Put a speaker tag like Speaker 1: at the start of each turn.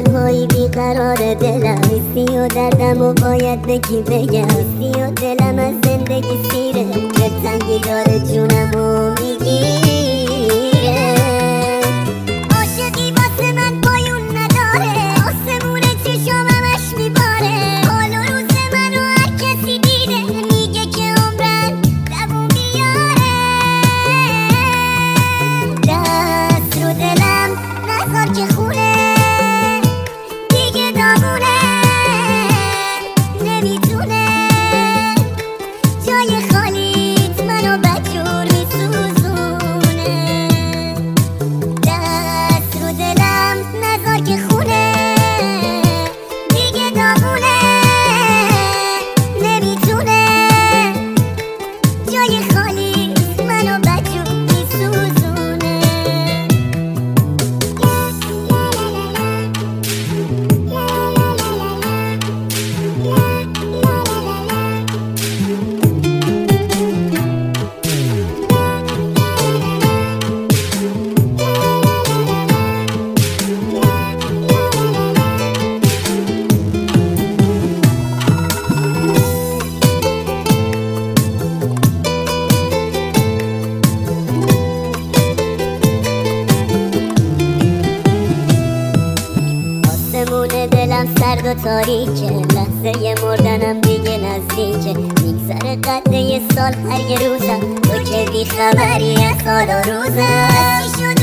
Speaker 1: تنهایی بیقرار دلم نیستی و دردم و باید به کی بگم نیستی و دلم از زندگی سیره به تنگی داره جونم و میگیره عاشقی واسه من پایون نداره آسمون چشامش میباره حال و روز منو هر کسی دیده میگه که عمرن دووم بیاره دست رو دلم نذار که خونه دیگه داغونه نمیتونه جای خالیت منو بدجور میسوزونه دست رو دلم نذار که خونه دیگه داغونه نمیتونه جای خالیت منو بدجور میسوزونه آسمون دلم سرد و تاریکه لحظه مردنم دیگه نزدیکه میگذره قد یه سال هر یه روزم تو که بیخبری از حال و روزم